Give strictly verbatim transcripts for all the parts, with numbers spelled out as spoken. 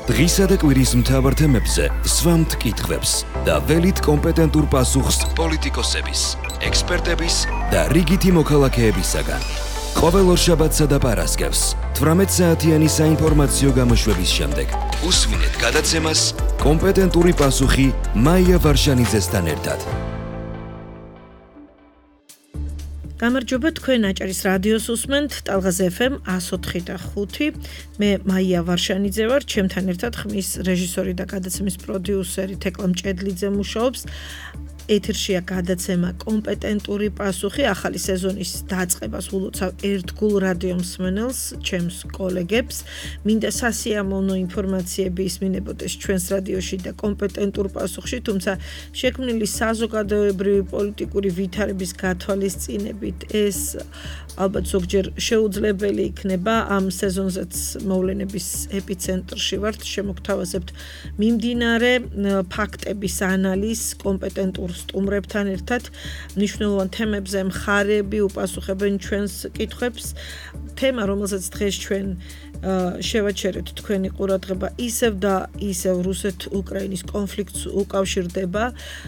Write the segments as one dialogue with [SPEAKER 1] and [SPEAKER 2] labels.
[SPEAKER 1] დღისა და კვირის მთავარ თემებზე სვამთ კითხვებს და ველით კომპეტენტურ პასუხს პოლიტიკოსების, ექსპერტების და რიგითი მოქალაქეებისაგან. ყოველ ორშაბათსა და პარასკევს თვრამეტ საათიანი საინფორმაციო გამოშვების შემდეგ უსმინეთ გადაცემას კომპეტენტური პასუხი მაია ვარშანიძესთან ერთად.
[SPEAKER 2] გამარჯობა, თქვენ აჭარის რადიოს უსმენთ ტალღაზე ეფ ემ εκατო ოთხი და ხუთი. მე მაია ვარშანიძე ვარ, ჩემთან ერთად ხმის რეჟისორი და გადაცემის პროდიუსერი თეკლა მჭედლიძე მუშაობს. ეთერშია გადაცემა კომპეტენტური პასუხი. ახალი სეზონის დაწყებას ულოცავ ერთგულ რადიო მსმენელს, ჩემს კოლეგებს. მინდა სასიამოვნო ინფორმაციები ისმინებოდეს ჩვენს რადიოში და კომპეტენტურ პასუხში, თუმცა შექმნილი საზოგადოებრივი პოლიტიკური ვითარების გათვალისწინებით ეს ალბათ ზოგჯერ შეუძლებელი იქნება. ამ სეზონზეც მოვლენების ეპიცენტრში ვართ, შემოგთავაზებთ მიმდინარე ფაქტების ანალიზს კომპეტენტურ სტუმრებთან ერთად. მნიშვნელოვან თემებზე მხარეები უპასუხებენ ჩვენს კითხვებს. თემა, რომელსაც დღეს ჩვენ შევაჩერეთ თქვენი ყურადღება, ისევ და ისევ რუსეთ-უკრაინის კონფლიქტს უკავშირდება.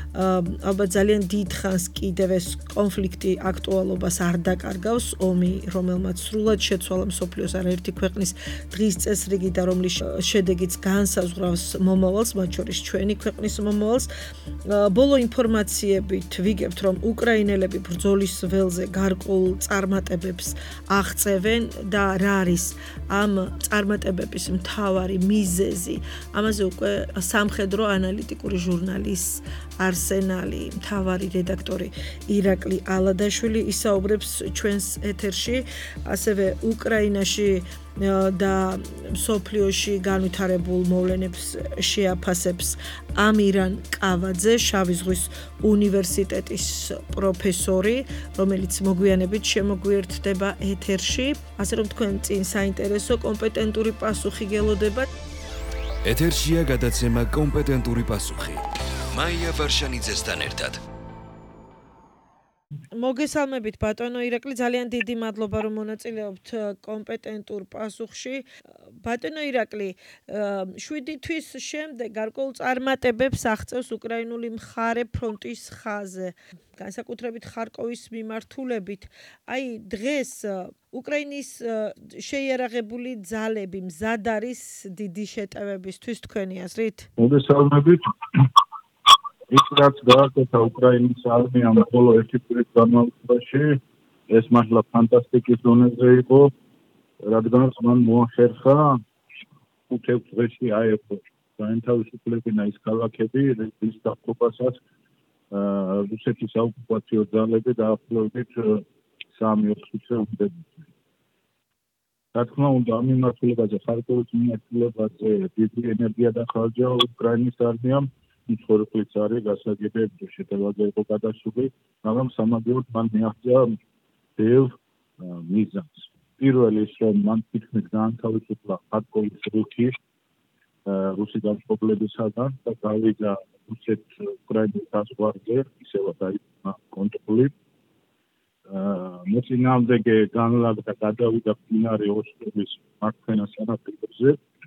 [SPEAKER 2] ალბათ ძალიან დიდ ხანს კიდევ ეს კონფლიქტი აქტუალობას არ დაკარგავს. ომი, რომელმაც სრულად შეცვალა მსოფლიოს არაერთი ქვეყნის დღის წესრიგი და რომლის შედეგიც განსაზღვრავს მომავალს, მათ შორის ჩვენი ქვეყნის მომავალს. ბოლო ინფორმაციებით ვიგებთ, რომ უკრაინელები ბრძოლის ველზე გარკვეულ წარმატებებს აღწევენ და რა არის ამ წარმატებების მთავარი მიზეზი. ამაზე უკვე სამხედრო ანალიტიკური ჟურნალის არსენალი მთავარი რედაქტორი ირაკლი ალადაშვილი ისაუბრებს ჩვენს ეთერში, ასევე უკრაინაში და მსოფლიოში განვითარებულ მოვლენებს შეაფასებს ამირან კავაძე, შავი ზღვის უნივერსიტეტის პროფესორი, რომელიც მოგვიანებით შემოგვიერთდება ეთერში. ასე რომ თქვენ წინ საინტერესო კომპეტენტური პასუხი გელოდება.
[SPEAKER 1] ეთერშია გადაცემა კომპეტენტური პასუხი. მაია ვარშანიძესთან ერთად.
[SPEAKER 2] მოგესალმებით ბატონო ირაკლი, ძალიან დიდი მადლობა რომ მონაწილეობთ კომპეტენტურ პასუხში. ბატონო ირაკლი, შვიდი თვის შემდეგ გარკვეულ წარმატებებს აღწევს უკრაინული მხარე ფრონტის ხაზზე, განსაკუთრებით ხარკოვის მიმართულებით. აი დღეს უკრაინის შეიარაღებული ძალები მზად არის დიდი შეტევებისთვის თქვენი აზრით?
[SPEAKER 3] მოგესალმებით. ის რაც გააკეთა უკრაინის არმიამ ბოლო ერთი წლის განმავლობაში, ეს მართლა ფანტასტიკის დონეზე იყო, რადგანაც მან მოახერხა ხუთი დღეში აეღო გაანთავისუფლებინა ის ქალაქები, რის დაყოფასაც რუსეთის საოკუპაციო ძალები დაახლოებით სამი ოთხი წელი უნდათ. რა თქმა უნდა, ამ მიმართულებაზე, ხარკოვის მიმართულებაზე დიდი ენერგია დახარჯა უკრაინის არმიამ. მიცხოვრებლის არის გასაგებია შეტევაზე იყო გადასული, მაგრამ სამაგიეროდ მან მიაღწია ბევრ მიზანს. პირველი ის, რომ მან თითქმის გაანთავისუფლა ხარკოვის ოლქი რუსი განწყობლებისაგან და გავიდა რუსეთ-უკრაინის საზღვარზე, ისევ დაიწყო კონტროლი. მოწინააღმდეგე განლაგდა გადავიდა მდინარე ოსტოვის მარცხენა სანაპიროზე.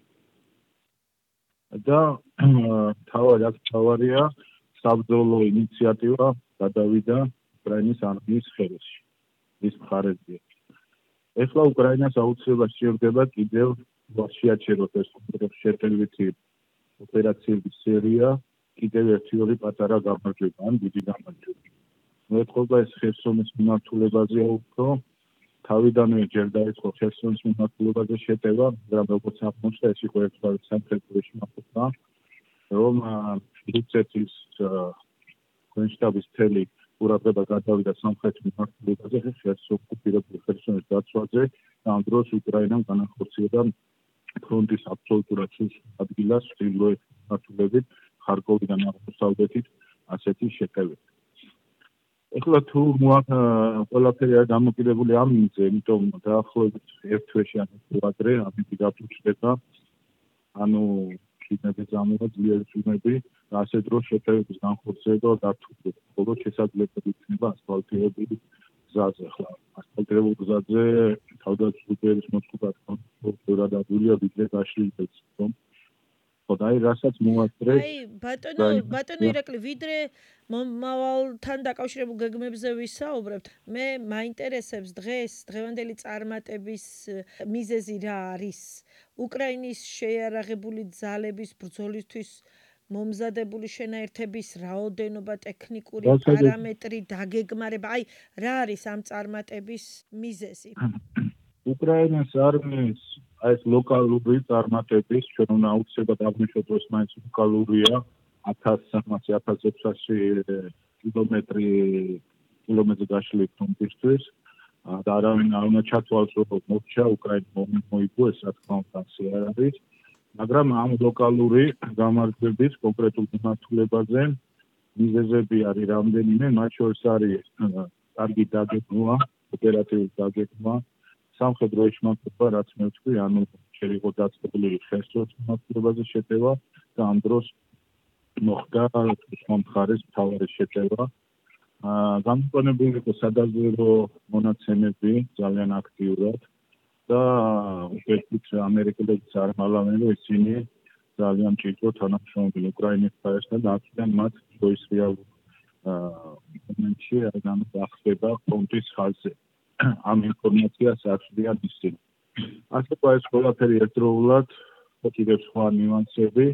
[SPEAKER 3] და თავად აქ თავარია საბრძოლო ინიციატივა გადავიდა უკრაინის არმიის ხელში, ის მხარეზე. ეხლა უკრაინას აუცილებლად სჭირდება კიდევ შეაჩეროს ეს შეტევითი ოპერაციების სერია, კიდევ ერთი ორი პატარა გამარჯვება, ან დიდი გამარჯვება. მოეთხოვა ეს ხერსონის მიმართულებაზე უფრო თავიდანვე ჯერ დაიწყო ხერსონის მიმართულებაზე შეტევა, მაგრამ როგორც აღმოჩნდა, ეს იყო ერთგვარი სამხედრო შემოქმედება, რომ რუსეთის გენშტაბის მთელი ყურადღება გადავიდა სამხრეთ მიმართულებაზე, ხერსონის ოკუპირებული ხერსონის დაცვაზე, და ამ დროს უკრაინამ განახორციელა ფრონტის აბსოლუტურად სულ ადგილას ჩრდილოეთ მიმართულებით, ხარკოვიდან აღმოსავლეთით ასეთი შეტევები. ეხლა თუ ყველაფერი არის დამოკიდებული ამ მიზნზე, იმიტომ დაახლოებით ერთ თვეში ან უადრე ამით გაფუჭდება, ანუ კიდევ ზამოვა ძლიერი წვიმები და ასე დროს შეტევების განხორციელება დართულდება, ხოლო შესაძლებელი იქნება ასფალტირებული გზაზე. ახლა ასფალტირებულ გზაზე თავდაცვის მოწყობა თქო, რა და გულია ვიდრე გაშლილდეს, რომ აი რასაც მოასწრებს.
[SPEAKER 2] აი ბატონო ბატონო ირაკლი ვიდრე მომავალთან დაკავშირებულ გეგმებზე ვისაუბრებთ მე მაინტერესებს დღეს დღევანდელი წარმატების მიზეზი რა არის უკრაინის შეიარაღებული ძალების ბრძოლისთვის მომზადებული შენაერთების რაოდენობა ტექნიკური პარამეტრი დაგეგმარება აი რა არის ამ წარმატების მიზეზი
[SPEAKER 3] უკრაინის არმიის აი ეს ლოკალური წარმატების ჩვენ უნდა აუცილებლად აღვნიშნოთ რომ მაინც ლოკალურია ათას სამასი ათას ექვსასი კილომეტრი კილომეტრზე გაშლილი ფრონტისთვის და არავინ არ უნდა ჩათვალოს რომ მოჩა უკრაინა მოიგო ეს რა თქმა უნდა ასე არ არის მაგრამ ამ ლოკალური გამარჯვების კონკრეტულ მიმართულებაზე მიზეზები არის რამდენიმე მათ შორის არის კარგი დაგეგმვა ოპერატიული დაგეგმვა სამხედრო ეშმაკობა რაც მე ვთქვი ანუ შეიძლება იყოს დაწყებული ხელსაწყო მიმართულებაზე შეტევა და ამ დროს მოხდა სხვა მხარეს მთავარი შეტევა გამოყენებული იყო სადაზვერვო მონაცემები ძალიან აქტიურად და უკეთით ამერიკელებიც არ მალავენ რომ ისინი ძალიან ჭირდება თანამშრომლობენ უკრაინის მხარესთან და აქედან მათ ჯოის რეალურ მომენტში რადგან ახსნება ფრონტის ხაზზე ამ ინფორმაციას აძლევენ ისინი ასე ყო ეს ყველაფერი ერთდროულად კიდევ სხვა ნიუანსები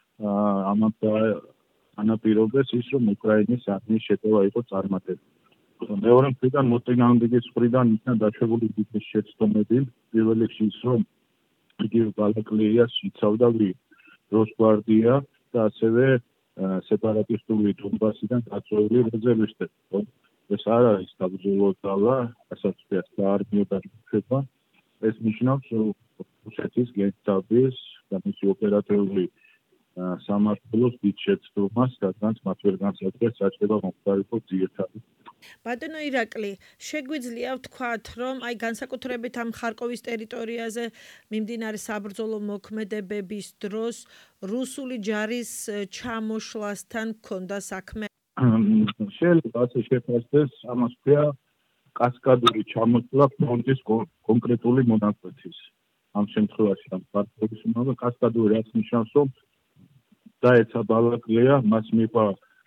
[SPEAKER 3] ამათ ანაპირობებს ის რომ უკრაინის არმიის შეტევა იყო წარმატებული მეორე მხრიდან მოწინააღმდეგის მხრიდან იქნა დაშვებული დიდი შეცდომები პირველ რიგში ის რომ იგი ბალაკლეიას იცავდა როსგვარდია და ასევე სეპარატისტული დონბასიდან გაწეული რეზერვისტები ეს არ არის საბრძოლო ძალა ასაც გაარბიება იქნება ეს ნიშნავს რომ რუსეთის გენშტაბის და მისი ოპერატიული სამართლოს დიდ შეცდომას რადგან მათ ვერ განსაზღვრეს საჭიროა მომხდარიყო ძირითადი
[SPEAKER 2] ბატონო ირაკლი, შეგვიძლია ვთქვათ, რომ აი განსაკუთრებით ამ ხარკოვის ტერიტორიაზე მიმდინარე საბრძოლო მოქმედებების დროს რუსული ჯარის ჩამოშლასთან ჰქონდა საქმე?
[SPEAKER 3] შეიძლება ასე შეფასდეს, ამას ქვია კასკადური ჩამოსვლა ფრონტის კონკრეტული მონაკვეთის. ამ შემთხვევაში ამ ხარკოვის უმაღლესი კასკადური რაც ნიშნავს, რომ დაეცა ბალაკლეა, მას მიყვა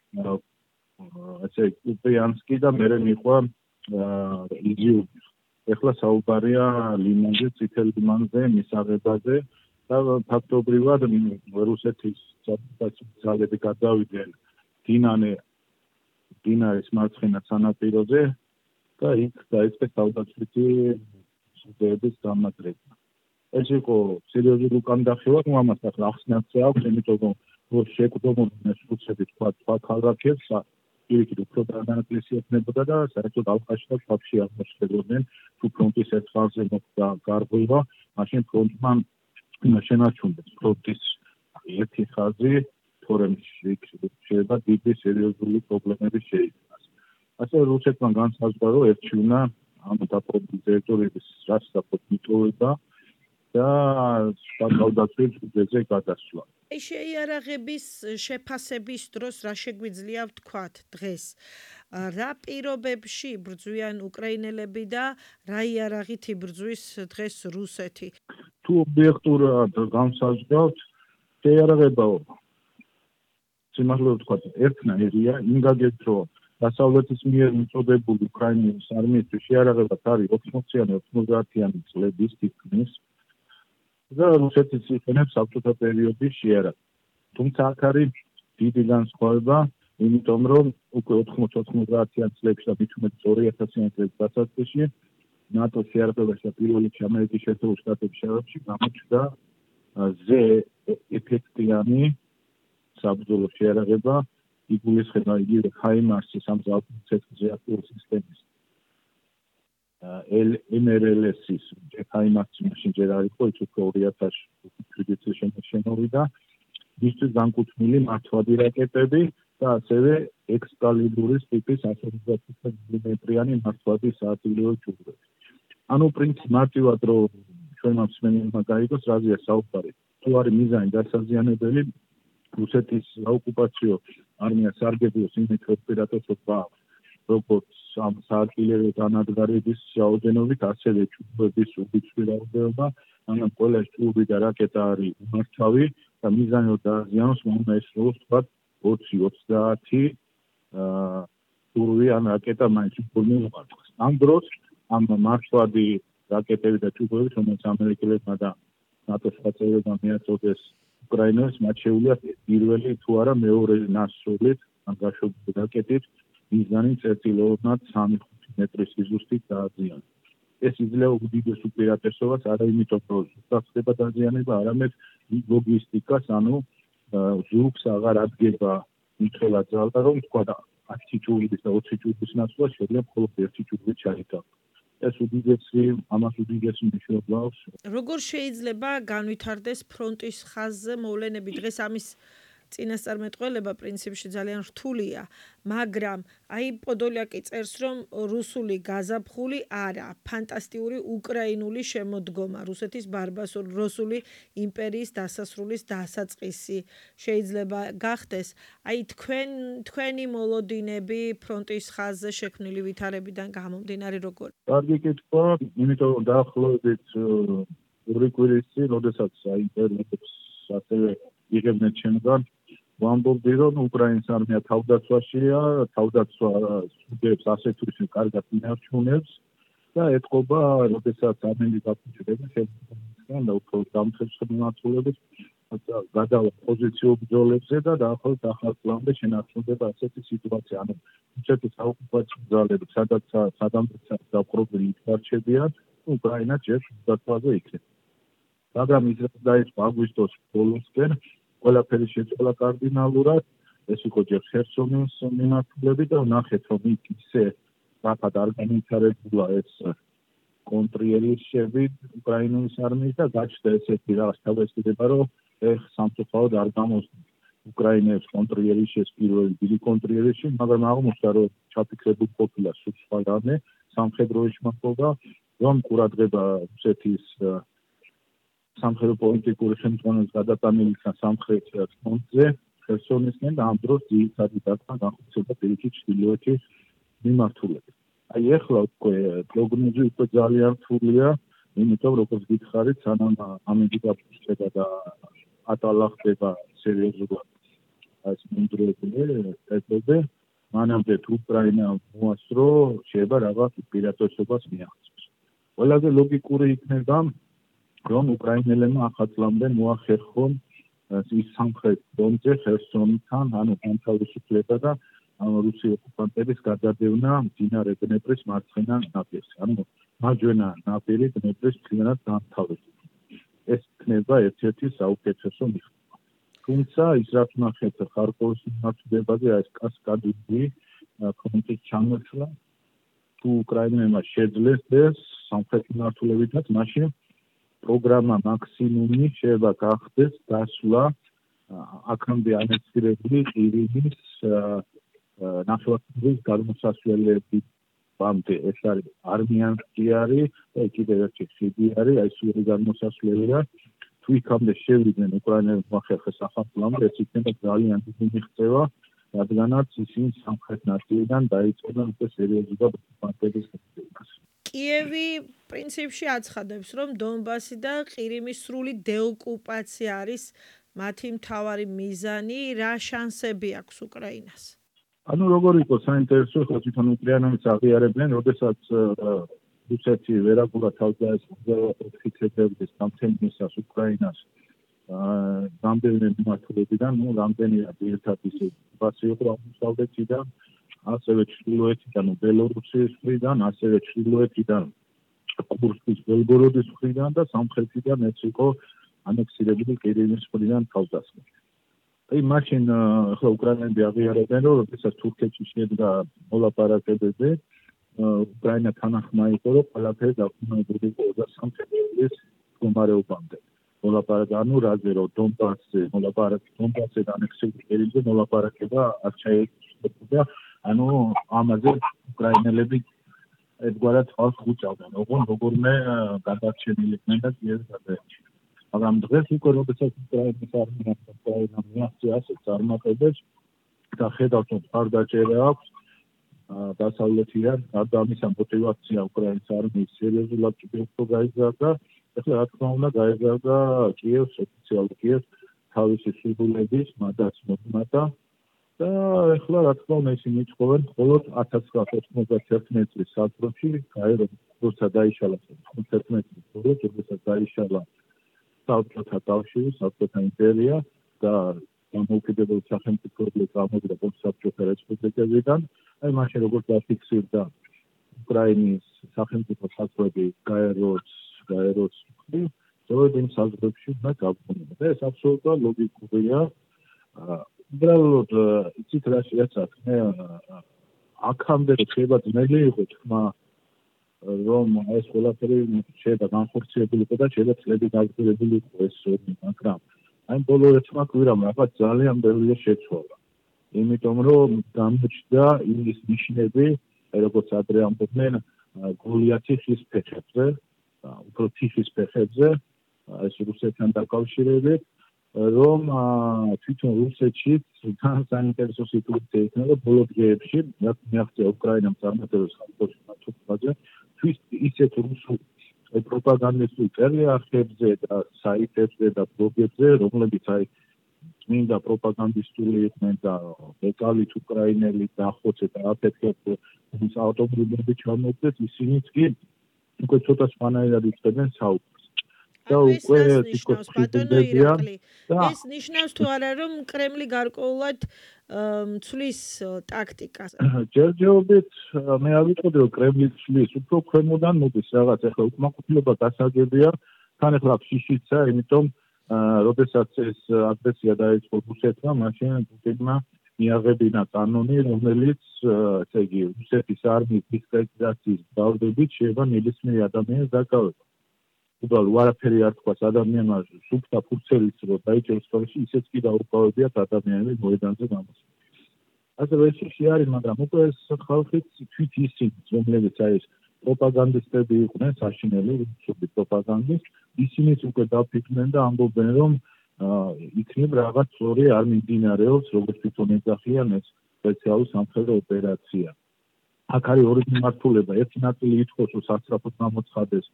[SPEAKER 3] ასე კუპიანსკი და მერე მიყვა იზიუმი. ეხლა საუბარია ლიმანზე, წითელ ლიმანზე, მისაღებაზე და ფაქტობრივად რუსეთის ძალები გადავიდნენ დინანე დინარის მარცხენა სანაპიროზე და იქ დაიწყეს თავდაცვითი სუდების დამატება. ეს იყო სერიოზული უკანდახევა, რომ ამას ახლა ახსნაც აქვს, იმიტომ რომ შეკვდომოდნენ რუსები თქვა სხვა ქალაქებს პირიქით უფრო დანაკლისი ექნებოდა და საერთოდ ალყაში და ფაქტში აღმოჩნდებოდნენ თუ ფრონტის ერთ ხაზზე მოხდა გარღვევა, მაშინ ფრონტმა შენარჩუნდეს ფრონტის ერთი ხაზი, თორემ შეიძლება დიდი სერიოზული პრობლემები შეიქმნას. ასე რუსეთმა განსაზღვრა, რომ ერთში უნდა ამ დაპყრობილი ტერიტორიების რასაკვირველად მიტოვება და თავდაცვის ჯგუფზე გადასვლა.
[SPEAKER 2] აი შეიარაღების შეფასების დროს რა შეგვიძლია ვთქვათ დღეს? რა პირობებში ბრძვიან უკრაინელები და რა იარაღით იბრძვის დღეს რუსეთი?
[SPEAKER 3] თუ ობიექტურად განსაზღვრავთ, შეიარაღება სიმართლე ვთქვათ, ერთნაირია, იმ გაგებით რომ დასავლეთის მიერ მიწოდებული უკრაინის არმიის შეიარაღება არის ოცდაათიანი ოცდაათიანი წლების თითქმის და რუსეთის იყენებს საბჭოთა პერიოდის შეიარაღებას. თუმცა აქ არის დიდი განსხვავება, იმიტომ რომ უკვე ოცდაათიან წლებში და მით უმეტეს ორი ათასიან წლის დასაწყისში ნატოს შეიარაღებაში და პირველ რიგში ამერიკის შეერთებული შტატების შეიარაღებაში გამოჩნდა ზე ეფექტიანი საბრძოლო შეიარაღება, იგულისხმება იგივე ჰაიმარსის სამზარეულო რეაქტიულ სისტემის ემ არ ელ ეს-ის ჰაიმარსი მაშინ ჯერ არ იყო, ის უკვე ორი ათას შვიდი წლის შემოვიდა, მისთვის განკუთვნილი მართვადი რაკეტები და ასევე ექსკალიბურის ტიპის ათას მილიმეტრიანი მართვადი საარტილერიო ჯგუფები. ანუ პრინციპი მარტივად რომ ჩვენმა მსმენელმა გაიგოს, რაზეა საუბარი. თუ არის მიზანი დასაზიანებელი, რუსეთის ოკუპაციო არმიას სარგებლობს იმით, რომ პირატოსობა როგორც ამ საარტილერიო დანადგარების რაოდენობით, ასევე ჯგუფების უბიძვი რაოდენობა, მაგრამ ყველა ჯგუფი და რაკეტა არის უმართავი და მიზანად დააზიანოს მომესროს თქვა ოცი ოცდაათი ტურვი ან რაკეტა მაინც უფრო მიუყვარს. ამ დროს ამ მართვადი რაკეტები და ჯუჯები, რომელიც ამერიკელებმა და ნატოს წევრებმა მიაწოდეს უკრაინას, მათ შეუძლიათ პირველი თუ არა მეორე ნასროლით ან გაშვებული რაკეტით მიზანი წერტილოვნად სამი ხუთი მეტრის სიზუსტით დააზიანოს. ეს იძლევა უდიდეს უპირატესობას არა იმიტომ, რომ ზუსტად ხდება დაზიანება, არამედ ლოგისტიკას, ანუ ზურგს აღარ ადგება მიწველა ძალა, რომ თქვა და ათი ჯულის და ოცი ჯულის ნაცვლად შეიძლება მხოლოდ ერთი ჯული ჩაიტანოს. ეს უდიდესი, ამას უდიდესი მნიშვნელობა აქვს.
[SPEAKER 2] როგორ შეიძლება განვითარდეს ფრონტის ხაზზე მოვლენები? დღეს ამის წინასწარმეტყველება პრინციპში ძალიან რთულია, მაგრამ აი პოდოლიაკი წერს, რომ რუსული გაზაფხული არა, ფანტასტიკური უკრაინული შემოდგომა, რუსეთის ბარბაროსული რუსული იმპერიის დასასრულის დასაწყისი შეიძლება გახდეს. აი თქვენ თქვენი მოლოდინები ფრონტის ხაზზე შექმნილი ვითარებიდან გამომდინარე როგორ?
[SPEAKER 3] კარგი კითხვა, იმიტომ რომ დაახლოებით ორი კვირის წინ, როდესაც აი ინტერნეტს ასევე იღებდნენ ჩემგან, ვამბობდი, რომ უკრაინის არმია თავდაცვაშია, თავდაცვა სუგებს ასეთ თუ ისე კარგად ინარჩუნებს და ეთყობა, როდესაც ამერიკა გაფუჭდება შეგვიძლია და უფრო დამხმარებლობით გადავა პოზიციურ ბრძოლებზე და დაახლოებით ახალ პლანზე შენარჩუნდება ასეთი სიტუაცია. ანუ რუსეთის საოკუპაციო ძალები, სადაც სადამწერლად დაპყრობილი იქარჩებიან, უკრაინა ჯერ დაცვაზე იქნება. მაგრამ ის რაც დაიწყო აგვისტოს ბოლოსკენ, ყველაფერი შეწყდა კარდინალურად, ეს იყო ჯერ ხერსონის მიმართულებით და ნახეთ, რომ ისე რაფად არ განვითარებულა ეს კონტრიერიშები უკრაინის არმიის და გაჩნდა ესეთი რაღაც თავისდება, რომ ეხ სამწუხაროდ არ გამოსდა უკრაინებს კონტრიერიშის პირველი დიდი კონტრიერიში, მაგრამ აღმოჩნდა, რომ ჩაფიქრებულ ყოფილა სულ სხვა რამე, სამხედრო ეშმაკობა, რომ ყურადღება რუსეთის სამხედრო პოლიტიკური ხელმძღვანელობის გადატანილისა სამხრეთ ფრონტზე, ხერსონისკენ და ამ დროს ძირითადი დაწვა განხორციელდა პირიქით ჩრდილოეთის მიმართულებით. აი ეხლა უკვე პროგნოზი უკვე ძალიან რთულია, იმიტომ როგორც გითხარით, სანამ ამერიკა ფუჭდება და ატალა ხდება სერიოზულად ეს მომდროებული ეტოზე, მანამდე თუ უკრაინა მოასწრო, შეიძლება რაღაც უპირატესობას მიაღწიოს. ყველაზე ლოგიკური იქნება, რომ უკრაინელებმა ახალწლამდე მოახერხონ ის სამხრეთ ფრონტზე ხერსონთან, ანუ განთავისუფლება და რუსი ოკუპანტების გადადევნა მდინარე დნეპრის მარცხენა ნაპირზე, ანუ მარჯვენა ნაპირი დნეპრის მთლიანად განთავისუფლება. ეს იქნება ერთ-ერთი საუკეთესო მიღწევა. თუმცა ის რაც ნახეთ ხარკოვის მიმართულებაზე, ეს კასკადური ფრონტის ჩამოსვლა, თუ უკრაინელებმა შეძლეს ეს სამხრეთ მიმართულებითაც, მაშინ პროგრამა მაქსიმუმი შეიძლება გახდეს დასვლა აქამდე ანექსირებული ყირიმის ნახევარკუნძულის გადმოსასვლელებამდე. ეს არის არმიანსკი არის და კიდევ ერთი ხიდი არის, აი სული გადმოსასვლელია. თუ იქამდე შევიდნენ უკრაინელებს მოახერხეს ახალწლამდე, ეს იქნება ძალიან დიდი მიღწევა, რადგანაც ისინი სამხრეთ ნაწილიდან დაიწყებენ უკვე სერიოზულად ოკუპანტების ხდებას.
[SPEAKER 2] კიევი პრინციპში აცხადებს, რომ დონბასი და ყირიმის სრული დეოკუპაცია არის მათი მთავარი მიზანი, რა შანსები აქვს უკრაინას?
[SPEAKER 3] ანუ როგორ იყო საინტერესო, ხო თვითონ უკრაინელებს აღიარებდნენ, როდესაც რუსეთი ვერაგულა თავდაესხმოდა ფიქსებდეს გამცემისას უკრაინას რამდენი მიმართულებიდან, ну რამდენი ერთად ისე ბასი იყო აღმოსავლეთიდან, ასევე ჩრდილოეთიდან, ბელორუსიის მხრიდან, ასევე ჩრდილოეთიდან კურსკის ბელგოროდის მხრიდან და სამხრეთიდან ეს იყო ანექსირებული ყირიმის მხრიდან თავდასხმა. აი მაშინ ახლა უკრაინელები აღიარებენ, რომ როდესაც თურქეთში შედგა მოლაპარაკებებზე, უკრაინა თანახმა იყო, რომ ყველაფერი დაყრდნობილი იყო და სამხედრო მდგომარეობამდე. მოლაპარაკება, ანუ რაზე რომ დონბასზე მოლაპარაკება, დონბასზე ანექსირებული ყირიმზე მოლაპარაკება არ ჩაეშლებოდა, ანუ ამაზე უკრაინელები ერთგვარად ხალხს ხუჭავდნენ, ოღონ როგორმე გადარჩენილიყვნენ და კიევის გადაეჭი. მაგრამ დღეს უკვე როდესაც უკრაინის არმია უკრაინა მიაღწია ასეთ წარმატებებს და ხედავთ, რომ მხარდაჭერა აქვს დასავლეთიდან, გარდა ამისა мотиваცია უკრაინის არმიის სერიოზულად კიდევ უფრო გაიზარდა. ახლა რა თქმა უნდა გაიზარდა კიევს ოფიციალურად კიევს თავისი სურვილების მადაც მომატა და ეხლა რა თქმა უნდა ისინი ითხოვენ მხოლოდ ათას ცხრაასი ოცდაათი წლის საფრთხში გაეროს როცა დაიშალა ოცდაათი წლის ბოლოს როცა დაიშალა საბჭოთა კავშირი, საბჭოთა იმპერია და დამოუკიდებელი სახელმწიფოები გამოვიდა საბჭოთა რესპუბლიკებიდან. აი მაშინ როგორც დაფიქსირდა უკრაინის სახელმწიფო საზღვრები გაეროს გაეროს ზოგადად იმ საზღვრებში უნდა გაბრუნდეს. და ეს აბსოლუტურად ლოგიკურია. უბრალოდ იცით რა შეეცათ მე აქამდე შეიძლება ძნელი იყო თქმა რომ ეს ყველაფერი შეიძლება განხორციელებული იყო და შეიძლება წლები გაგრძელებული იყო ეს ომი, მაგრამ აი ბოლო ერთმა კვირამ რაღაც ძალიან ბევრია შეცვალა. იმიტომ რომ გამოჩნდა ის ნიშნები, როგორც ადრე ამბობდნენ, გოლიათი ხის ფეხებზე, უფრო თიხის ფეხებზე, ეს რუსეთთან დაკავშირებით, რომ თვითონ რუსეთში ძალიან საინტერესო სიტუაცია იქნება ბოლო დღეებში, რაც მიაღწია უკრაინამ წარმატებებს ხალხში მართლობაზე, თვის ისეთ რუსულ პროპაგანდისტულ წერილებზე და საიტებზე და ბლოგებზე, რომლებიც აი წმინდა პროპაგანდისტული იყვნენ და ეკალით უკრაინელი დახოცეთ და აფეთქეთ ის ავტომობილები ჩამოგდეთ, ისინიც კი უკვე ცოტა სხვანაირად იწყებენ საუბარს. და უკვე თითქოს
[SPEAKER 2] ბატონოირა ეს ნიშნავს თუ არა რომ კრემლი გარკვეულად ცვლის ტაქტიკას.
[SPEAKER 3] ჯერჯერობით მე არ ვიტყოდი რომ კრემლი ცვლის, უფრო ქვემოდან მოდის რაღაც ახლა უკმაყოფილება გასაგებია, თან ახლა ფშიშიცა, იმიტომ როდესაც ეს აგრესია დაიწყო რუსეთმა, მაშინ პუტინმა მიაღებინა კანონი, რომელიც ესე იგი რუსეთის არმიის დისკრედიტაციის ძალდებით შეიძლება ნებისმიერ ადამიანს დაკავება. უბრალოდ ვარაფერი არ თქვას ადამიანმა სუფთა ფურცელიც რო დაიჭერს ხოლმე ისეც კი დაუკავებიათ ადამიანები მოედანზე გამოსვლა. ასე ვეშში არის, მაგრამ უკვე ეს ხალხიც თვით ისინი, რომლებიც აი ეს პროპაგანდისტები იყვნენ, საშინელი რუსული პროპაგანდის, ისინიც უკვე დაფიქრდნენ და ამბობენ, რომ იქნებ რაღაც სწორი არ მიმდინარეობს, როგორც თვითონ ეძახიან ეს სპეციალური სამხედრო ოპერაცია. აქ არის ორი მიმართულება, ერთი ნაწილი ითხოვს, რომ სასწრაფოდ გამოცხადეს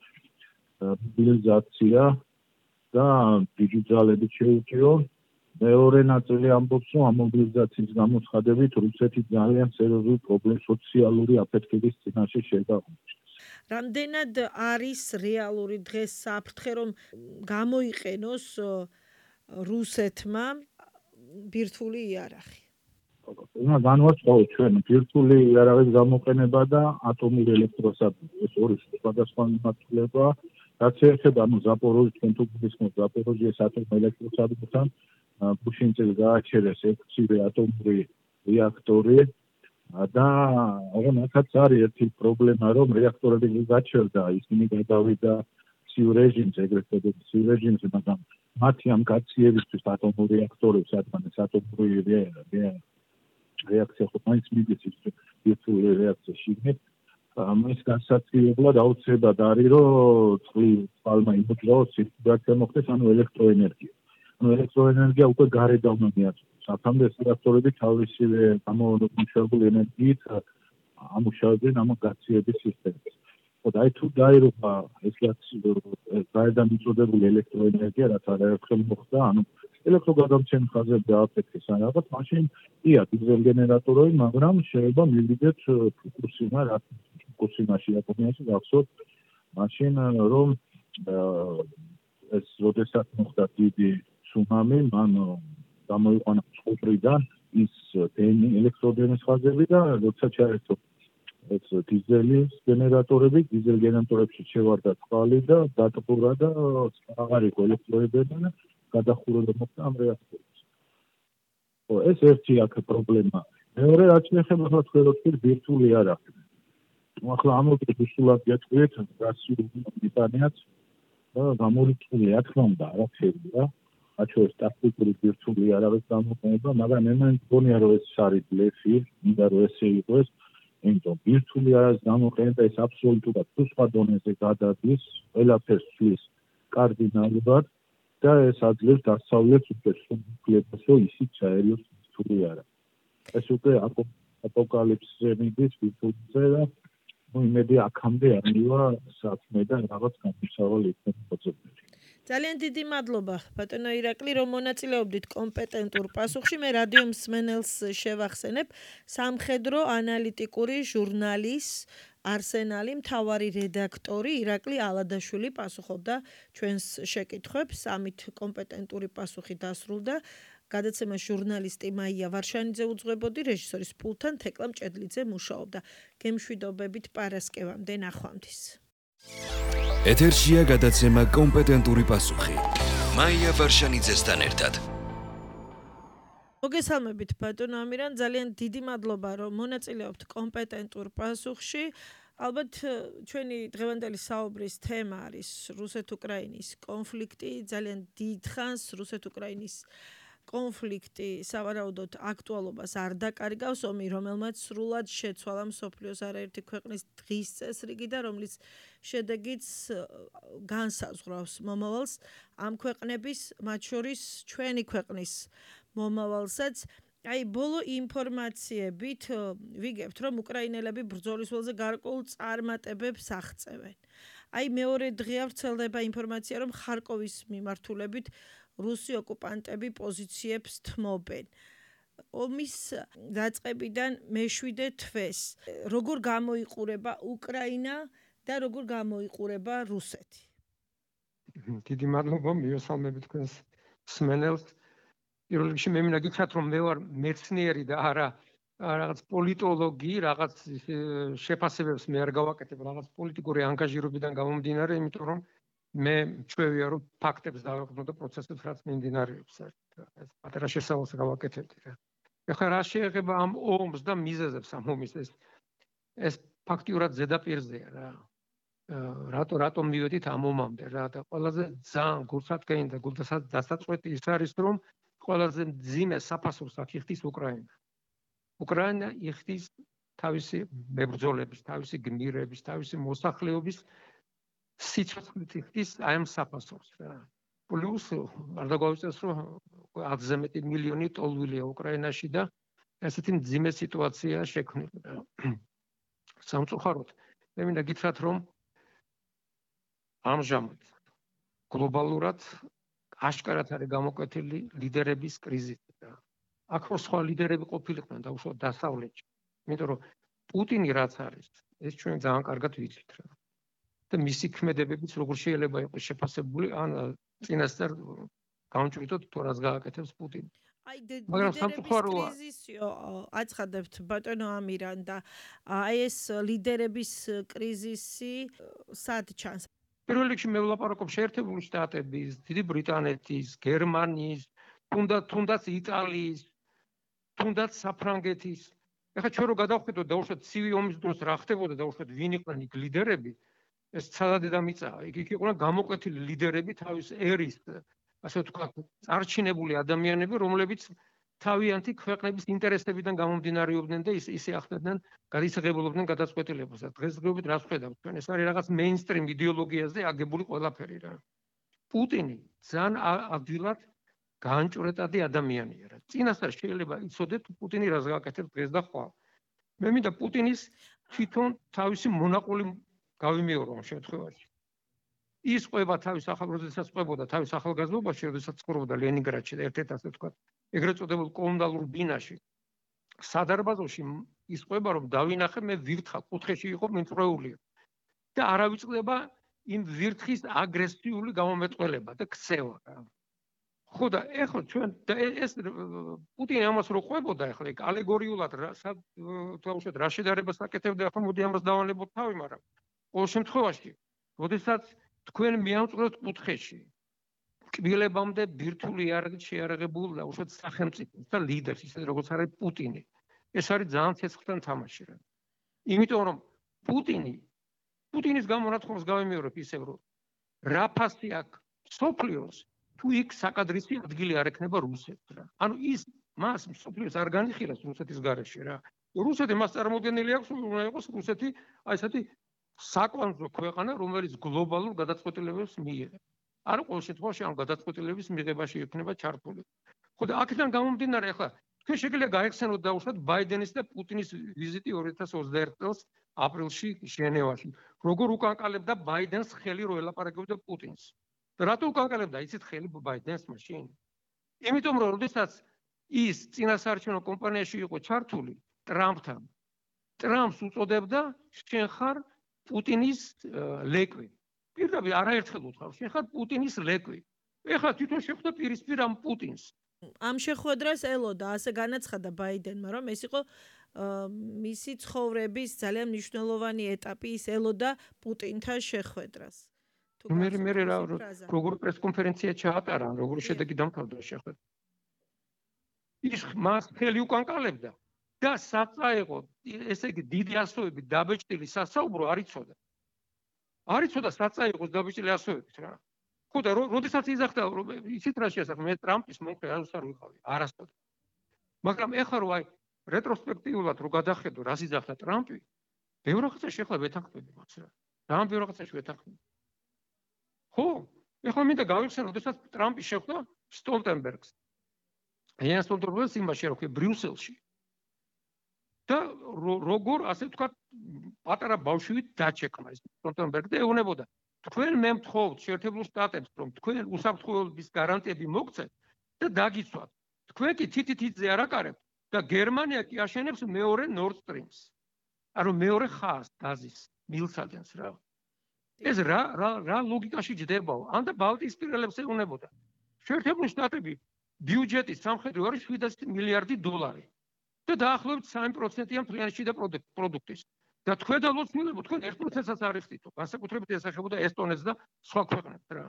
[SPEAKER 3] მობილიზაცია და დიდი ძალებით შეუჭირო. მეორე ნაწილი ამბობს, რომ ამ მობილიზაციის გამოცხადებით რუსეთი ძალიან სერიოზული პრობლემა სოციალური აფეთქების წინაშე შეგაღვიჩნდეს.
[SPEAKER 2] რამდენად არის რეალური დღეს საფრთხე, რომ გამოიყენოს რუსეთმა ბირთვული იარაღი?
[SPEAKER 3] უნდა განვაცხადოთ ჩვენ ბირთვული იარაღის გამოყენება და ატომური ელექტროსადგური. ეს ორი სხვადასხვა მიმართულება. რაც შეეხება ანუ ზაპოროჟიეს, თქვენ თუ გულისხმობთ ზაპოროჟიეს ატომურ ელექტროსადგურთან, ბუშინცეს გააჩერეს ექვსი ატომური რეაქტორი და აღანახაც არის ერთი პრობლემა, რომ რეაქტორები გაჩერდა, ისინი გადავიდა ციუ რეჟიმზე, ეგრეთ წოდებული ციუ რეჟიმზე, მაგრამ მათი ამ გაციებისთვის ატომური რეაქტორებს, რადგან ეს ატომური რეაქცია ხო მაინც მიდის ის ბირთვული რეაქცია შიგნით, ამის განსაცდელად აუცილებლად არის, რომ წყლის წყალმა იმოძრაოს, ცირკულაცია მოხდეს, ანუ ელექტროენერგია. ანუ ელექტროენერგია უკვე გარეთ უნდა მიაწოდოს. აქამდე ეს რეაქტორები თავისივე გამომუშავებული ენერგიით ამუშავებენ ამ გაციების სისტემას. ხო და აი თუ დაირღვა ეს გარედან მიწოდებული ელექტროენერგია, რაც არაერთხელ მოხდა, ანუ ელექტროგადამცემი ხაზები დააფეთქეს ან რაღაც, მაშინ ია დიზელ გენერატორები, მაგრამ შეიძლება მივიდეთ ფუკუსიმა, რა ფუკუსიმაში იაპონიაში გახსოვთ, მაშინ რომ ეს როდესაც მოხდა დიდი ცუნამი, მან გამოიყვანა წყობრიდან ის ელექტროდენის ხაზები და როცა ჩაერთო ეს დიზელის გენერატორები, დიზელ გენერატორებში შევარდა წყალი და დატბურა და აღარ იყო ელექტროენერგია და გადახურება მოხდა ამ რეაქტორებს. ხო, ეს ერთი აქ პრობლემა. მეორე რაც შეეხება ახლა თქვენ რო თქვით ბირთვული იარაღი. ახლა ამოკლედ უშუალოდ გეტყვით, გასული ბრიტანიაც და გამორიცხული რა თქმა უნდა არაფერია. აჩვენებს ტაქტიკური ბირთვული იარაღის გამოყენება, მაგრამ მე მგონია რომ ეს არის ბლეფი, მინდა რომ ესე იყოს. იმიტომ ბირთვული იარაღის გამოყენება ეს აბსოლუტურად სხვა დონეზე გადადის, ყველაფერს ცვლის კარდინალურად. და ეს აძლევს დასავლეთს უკვე სრულიად ისიც ჩაერიოს ბირთვული იარაღი. ეს უკვე აპოკალიფსზე მიდის ბირთვულზე და ნუ იმედი აქამდე არივა საქმე და რაღაც გამოსავალი იქნება მოწოდებული.
[SPEAKER 2] ძალიან დიდი მადლობა ბატონო ირაკლი, რომ მონაწილეობდით კომპეტენტურ პასუხში. მე რადიო მსმენელს შევახსენებ, სამხედრო ანალიტიკური ჟურნალის არსენალი მთავარი რედაქტორი ირაკლი ალადაშვილი პასუხობდა ჩვენს შეკითხვებს. ამით კომპეტენტური პასუხი დასრულდა. გადაცემას ჟურნალისტი მაია ვარშანიძე უძღვებოდი, რეჟისორის პულტთან თეკლა მჭედლიძე მუშაობდა. გემშვიდობებით პარასკევამდე, ნახვამდის.
[SPEAKER 1] ეთერშია გადაცემა კომპეტენტური პასუხი. მაია ვარშანიძესთან ერთად.
[SPEAKER 2] მოგესალმებით ბატონო ამირან, ძალიან დიდი მადლობა რომ მონაწილეობთ კომპეტენტურ პასუხში. ალბათ ჩვენი დღევანდელი საუბრის თემა არის რუსეთ-უკრაინის კონფლიქტი. ძალიან დიდხანს რუსეთ-უკრაინის კონფლიქტი სავარაუდოდ აქტუალობას არ დაკარგავს, ომი რომელმაც სრულად შეცვალა მსოფლიოს არაერთი ქვეყნის დღის წესრიგი და რომლის შედეგიც განსაზღვრავს მომავალს ამ ქვეყნების, მათ შორის ჩვენი ქვეყნის მომავალსაც. აი ბოლო ინფორმაციებით ვიგებთ, რომ უკრაინელები ბრძოლის ველზე გარკვეულ წარმატებებს აღწევენ. აი მეორე დღეა ვრცელდება ინფორმაცია, რომ ხარკოვის მიმართულებით რუსი ოკუპანტები პოზიციებს თმობენ. ომის დაწყებიდან მეშვიდე თვეს როგორ გამოიყურება უკრაინა და როგორ გამოიყურება რუსეთი?
[SPEAKER 4] დიდი მადლობა, მივესალმებით თქვენს მსმენელს. პირველ რიგში მე მინდა გითხრათ, რომ მე ვარ მეცნიერი და არა რაღაც პოლიტოლოგი, რაღაც შეფასებებს მე არ გავაკეთებ, რაღაც პოლიტიკური ანგაჟირებიდან გამომდინარე, იმიტომ რომ მე ჩვევია რომ ფაქტებს დავაყენო და პროცესებს რაც მიმდინარეობს. ეს პატარა შესავალს გავაკეთებდი რა. ეხლა რა შეეხება ამ ომს და მიზეზებს ამ ომის ეს ეს ფაქტიურად ზედაპირზეა რა. რატო რატომ მივედით ამ ომამდე რა და ყველაზე ძალიან გულსათქენი და გულდასაწყვეტი ის არის რომ ყველაზე მძიმე საფასურს აქ იხდის უკრაინა. უკრაინა იხდის თავისი მებრძოლების, თავისი გმირების, თავისი მოსახლეობის სიცოცხლით იხდის აი ამ საფასურს რა. პლუს არ დაგვაუწეს რომ ათზე მეტი მილიონი ტოლვილია უკრაინაში და ესეთი მძიმე სიტუაცია შექმნილი რა. სამწუხაროდ მე მინდა გითხრათ რომ ამჟამად გლობალურად აშკარად არის გამოკვეთილი ლიდერების კრიზისი რა. აქ რო სხვა ლიდერები ყოფილიყვნენ და უშუალოდ დასავლეთში. იმიტომ რომ პუტინი რაც არის, ეს ჩვენ ძალიან კარგად ვიცით რა. და მისი ქმედებებიც როგორ შეიძლება იყოს შეფასებული ან წინასწარ გამჭვირთოთ თუ რას გააკეთებს პუტინი.
[SPEAKER 2] აი ლიდერების კრიზისიო აცხადებთ ბატონო ამირან და აი ეს ლიდერების კრიზისი სად ჩანს?
[SPEAKER 4] პირველ რიგში მე ვლაპარაკობ შეერთებული შტატების, დიდი ბრიტანეთის, გერმანიის, თუნდაც თუნდაც იტალიის, თუნდაც საფრანგეთის. ეხლა ჩვენ რო გადავხედოთ და უშუალოდ ცივი ომის დროს რა ხდებოდა და უშუალოდ ვინ იყვნენ იქ ლიდერები, ეს ცალად დამიწაა. იქ იყვნენ გამოკვეთილი ლიდერები თავის ერის, ასე ვთქვათ, წარჩინებული ადამიანები, რომლებიც თავიანთი ქვეყნების ინტერესებიდან გამომდინარეობდნენ და ისე ახდენდნენ, გადაისაღებულობდნენ გადაწყვეტილებას. დღესდღეობით რას ხედავთ ჩვენ? ეს არის რაღაც მეინსტრიმ იდეოლოგიაზე აგებული ყველაფერი რა. პუტინი ძალიან ადვილად განჭვრეტადი ადამიანია რა. წინასწარ შეიძლება იცოდეთ პუტინი რას გააკეთებს დღეს და ხვალ. მე მინდა პუტინის თვითონ თავისი მონაყოლი გავიმეორო ამ შემთხვევაში. ის ყვება თავის ახალ როდესაც ყვებოდა თავის ახალგაზრდობაში, როდესაც ცხოვრობდა ლენინგრადში და ერთ-ერთ ასე ვთქვათ, ეგრეთ წოდებულ კომუნალურ ბინაში. სადარბაზოში ის ყვება რომ დავინახე მე ვირთხა კუთხეში იყო მიმწვეული. და არ ავიწყდება იმ ვირთხის აგრესიული გამომეტყველება და ქცევა რა. ხო და ეხლა ჩვენ ეს პუტინი ამას რო ყვებოდა ეხლა ეგ ალეგორიულად რა თაუშად რა შედარებას აკეთებდა ახლა მოდი ამას დავანებოთ თავი, მაგრამ ყოველ შემთხვევაში, როდესაც თქვენ მიამწყვრეთ კუთხეში, კბილებამდე ბირთვული იარაღით შეიარაღებულ და უშუალოდ სახელმწიფოს და ლიდერს, ისე როგორც არის პუტინი, ეს არის ძალიან ცეცხლთან თამაში რა. იმიტომ რომ პუტინი, პუტინის გამონათქვამს გავიმეორებ ისევ რომ რა ფასი აქვს სოფლიოს თუ იქ საკადრისი ადგილი არ ექნება რუსეთს რა. ანუ ის მას სოფლიოს არ განიხილავს რუსეთის გარეშე რა. რუსეთი მას წარმოუდგენელი აქვს, რომ უნდა იყოს რუსეთი აი ესეთი საკვანძო ქვეყანა, რომელიც გლობალურ გადაწყვეტილებებს მიიღებს. არ ყოველ შემთხვევაში ამ გადაწყვეტილების მიღებაში იქნება ჩართული. ხო და აქედან გამომდინარე ახლა თქვენ შეგიძლია გაიხსენოთ დაუშვათ ბაიდენის და პუტინის ვიზიტი ორი ათას ოცდაერთი წელს აპრილში ჟენევაში. როგორ უკანკალებდა ბაიდენს ხელი რო ელაპარაკებდა პუტინს. რატო უკანკალებდა იცით ხელი ბაიდენს მაშინ? იმიტომ რომ როდესაც ის წინასაარჩევნო კამპანიაში იყო ჩართული ტრამპთან, ტრამპს უწოდებდა შენ ხარ პუტინის ლეკვი. პირდაპირ არაერთხელ უთხრავს, შენ ხარ პუტინის ლეკვი. ეხლა თვითონ შეხვდა პირისპირ ამ პუტინს.
[SPEAKER 2] ამ შეხვედრას ელოდა, ასე განაცხადა ბაიდენმა, რომ ეს იყო მისი ცხოვრების ძალიან მნიშვნელოვანი ეტაპი, ის ელოდა პუტინთან შეხვედრას.
[SPEAKER 4] მე მე როგორ პრესკონფერენცია ჩაატარა, როგორი შედეგი დამთავრდა შეხვედრა. ის მას ხელი უკანკალებდა და საწაეყო, ესე იგი დიდი ასოებით დაბეჭდილი სასაუბრო არ იცოდა. არ იცოდა საწაეყოს დაბეჭდილი ასოებით რა. ხო და როდესაც იზახდა, იცით რა შეასახა, მე ტრამპის მომხრე არც არ ვიყავი, არასოდეს. მაგრამ ეხლა რო აი რეტროსპექტიულად რო გადახედო, რას იზახდა ტრამპი, ბევრ რაღაცაში ეხლა ვეთანხმები მას რა. ძალიან ბევრ რაღაცაში ვეთანხმები. ხო, ეხლა მინდა გავიხსენო, როდესაც ტრამპი შეხვდა სტოლტენბერგს. იენ სტოლტენბერგს იმაში რა ქვია, ბრიუსელში. და როგორ ასე ვთქვათ, პატარა ბავშვით დაჩეკმა ეს სტოლტენბერგი და ეუბნებოდა თქვენ მე მთხოვთ შეერთებულ შტატებს, რომ თქვენ უსაფრთხოების გარანტიები მოგცეთ და დაგიცვათ. თქვენ კი თითითიძე არ აკარებთ და გერმანია კი აშენებს მეორე Nord Stream-ს. ანუ მეორე ხაზს გაზის მილსადენს რა. ეს რა რა რა ლოგიკაში ჯდებაო? ანდა ბალტიისპირელებს ეუბნებოდა. შეერთებული შტატები ბიუჯეტის სამხედრო არის შვიდასი მილიარდი დოლარი. და დაახლოებით სამი პროცენტია მთლიანი შიდა პროდუქტის. და თქვენ და ლოცნილებო, თქვენ ერთ პროცენტსაც არ იხდითო. განსაკუთრებით ესახებოდა ესტონეთს და სხვა ქვეყნებს რა.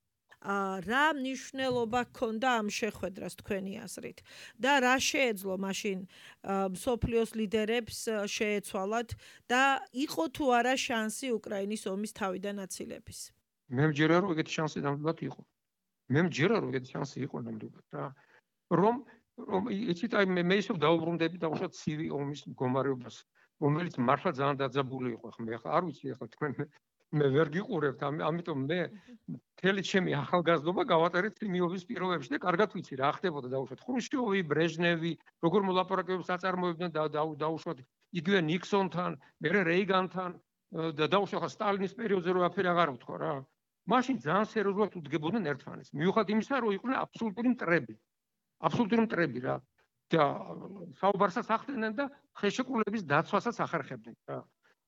[SPEAKER 2] აა რა მნიშვნელობა ჰქონდა ამ შეხვედრას თქვენი აზრით? და რა შეეძლო მაშინ მსოფლიოს ლიდერებს შეეცვალათ და იყო თუ არა შანსი უკრაინის ომის თავიდან აცილების?
[SPEAKER 4] მე მჯერა რომ ეგეთი შანსი ნამდვილად იყო. მე მჯერა რომ ეგეთი შანსი იყო ნამდვილად რა. რომ რომ იცით აი მე მე ისე დავუბრუნდები და უშოთ ცივი ომის მდგომარეობას, რომელიც მართლა ძალიან დაძაბული იყო. ხა მე ხა არ ვიცი ხა თქვენ მე ვერ გიყურებთ, ამიტომ მე მთელი ჩემი ახალგაზრდობა გავატარეთ ცივი პირობებში და კარგად ვიცი რა ხდებოდა დაუშვათ ხრუშჩოვი, ბრეჟნევი, როგორ მოლაპარაკებებს აწარმოებდნენ და დაუშვათ იგივე ნიქსონთან, მერე რეიგანთან და დაუშვათ ხა სტალინის პერიოდზე რო აფერი აღარ ვთქვა რა. მაშინ ძალიან სერიოზულად უდგებოდნენ ერთმანეთს. მიუხედავად იმისა, რომ იყვნენ აბსოლუტური მტრები. აბსოლუტური მტრები რა. და საუბარსაც ახდენენ და ხელშეკრულების დაცვასაც ახერხებდნენ რა.